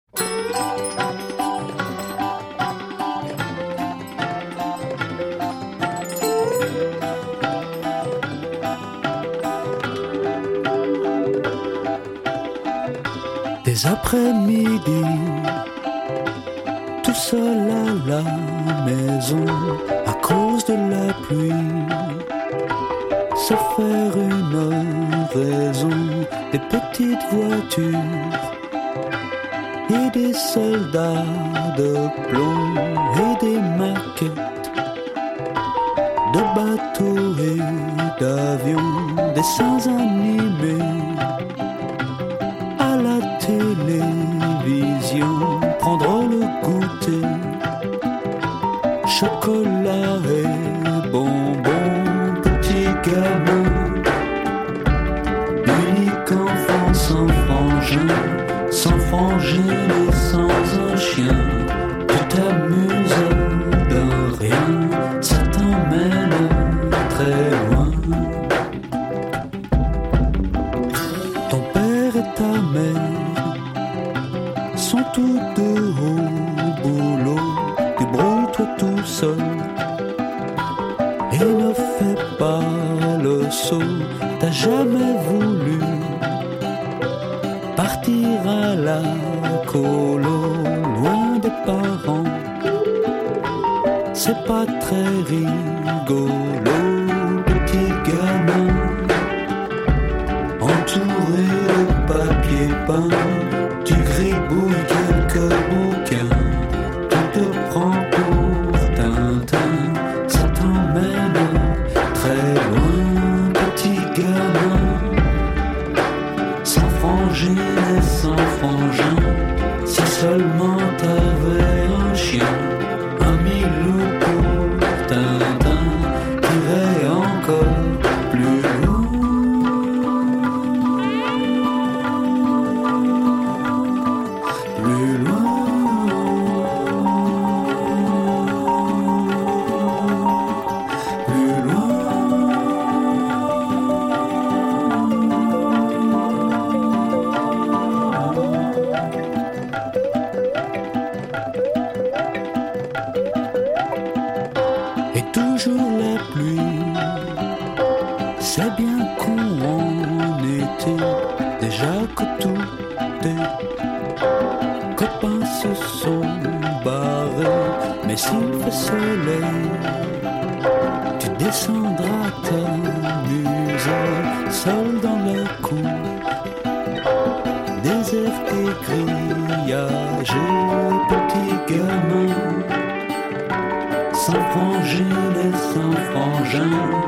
Des après-midi, tout seul à la maison, à cause de la pluie, se faire une raison, des petites voitures et des soldats de plomb et des maquettes de bateaux et d'avions, dessins animés à la télévision, prendre le goûter, chocolat et bonbons, petit gamin, unique enfant sans frangin, sans frangine et sans un chien. Tu t'amuses de rien, ça t'emmène très loin. Ton père et ta mère sont tous deux au boulot. Débrouille-toi tout seul et ne fais pas le saut. T'as jamais voulu partir à la colo, loin des parents. C'est pas très rigolo, petit gamin, entouré de papier peint. Tu gribouilles quelques bouquins, tu te prends pour Tintin, ça t'emmène très loin, petit gamin, sans frangine et sans frangin. Si seulement t'avais un chien, un milou pour Tintin, t'irais encore plus loin. Plus loin. Et toujours la pluie, c'est bien con en été, déjà que tout tes copains se sont barrés. Mais s'il fait soleil, tu descendras t'amuser, seul dans la cour, désert et grillagé, petit gamin, sans frangine et sans frangin.